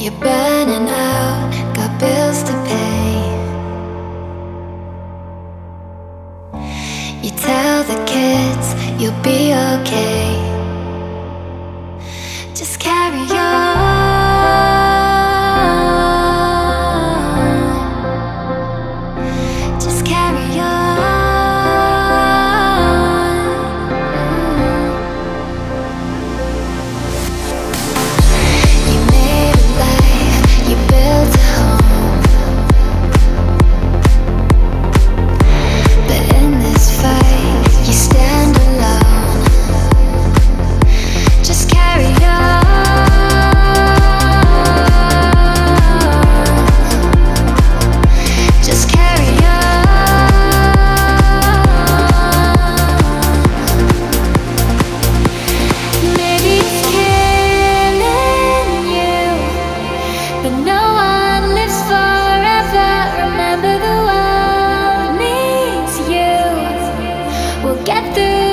You're burning out, got bills to pay. You tell the kids you'll be okay. Just carry on. Just carry on. You made a life, you built a home, but in this fight you stand alone. Just carry on. Just carry on. Maybe it's killing you, but no one lives forever. Remember, the world needs you. We'll get through